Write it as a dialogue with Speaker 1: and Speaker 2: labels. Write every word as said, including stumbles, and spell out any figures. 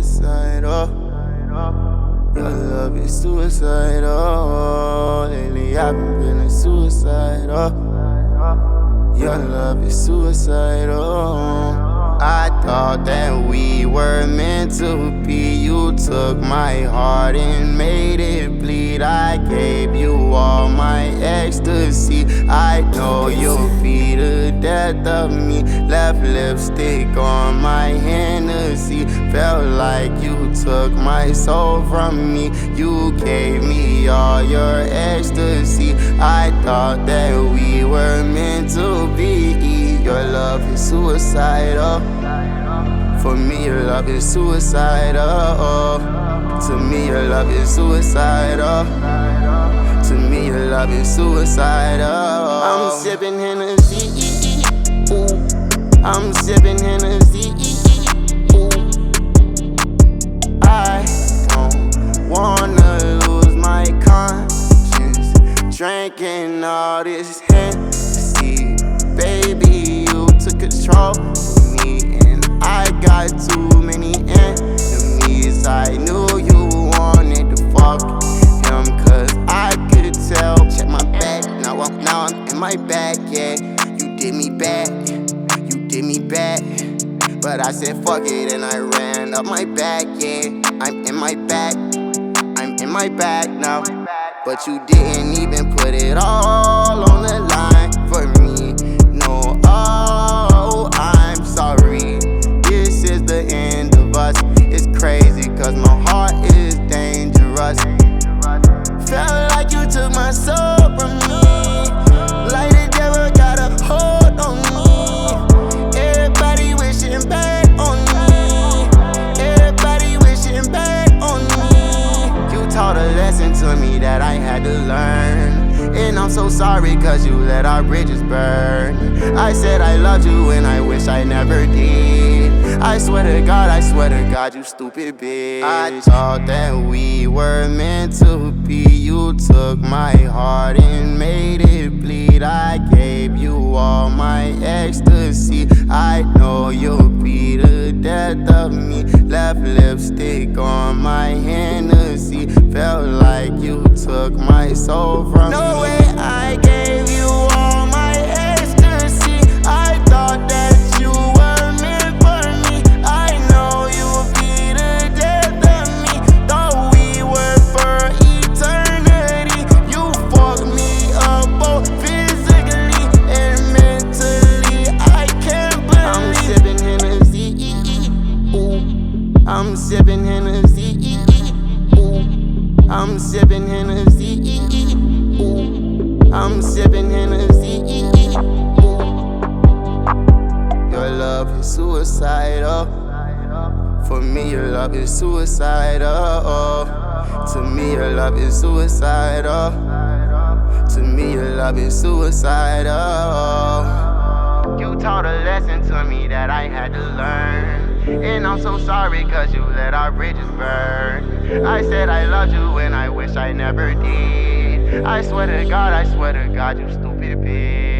Speaker 1: suicidal. Your love is suicidal. Lately I've been feeling suicidal. Your love is suicidal. I thought that we were meant to be. You took my heart and made it bleed. I gave you all my ecstasy. I know you'll be the death of me. Left lipstick on my Hennessy. Felt like you took my soul from me. You gave me all your ecstasy. I thought that we were meant to be. Your love is suicidal. For me, your love is suicidal. To me, your love is suicidal. To me, your love is suicidal. I'm sipping Hennessy. Ooh. I'm sipping Hennessy. Ooh. I don't wanna lose my conscience drinking all this Hennessy. Baby, you took control of me, and I got too many enemies. I knew you wanted to fuck him, cause I could tell. Check my back, now I'm, now I'm in my bag, yeah. You did me bad, you did me bad. But I said fuck it and I ran up my back, yeah. I'm in my bag, I'm in my bag now. But you didn't even put it all on the line for me. No, oh, I'm sorry. This is the end of us. It's crazy cause my heart is dangerous. Felt like you took my soul from me. Like the devil got a hold on me. Everybody wishing back on me. Everybody wishing back on me. You taught a lesson to me that I had to learn. And I'm so sorry cause you let our bridges burn. I said I loved you and I wish I never did. I swear to God, I swear to God, you stupid bitch. I thought that we were meant to be. You took my heart and made it bleed. I gave you all my ecstasy. I know you'll be the death of me. Left lipstick on my Hennessy. Felt like you took my soul from me. No way I gave you all my ecstasy. I thought that you were meant for me. I know you'll be the death of me. Thought we were for eternity. You fucked me up both physically and mentally. I can't believe I'm sipping Hennessy. Ooh. I'm sipping Hennessy. Ooh. I'm sipping Hennessy. Ooh. I'm sipping Hennessy. Ooh. Your love is suicidal. For me, your love is suicidal. To me, your love is suicidal. To me, your love is suicidal. You taught a lesson to me that I had to learn. And I'm so sorry cause you let our bridges burn. I said I loved you and I wish I never did. I swear to God, I swear to God, you stupid bitch.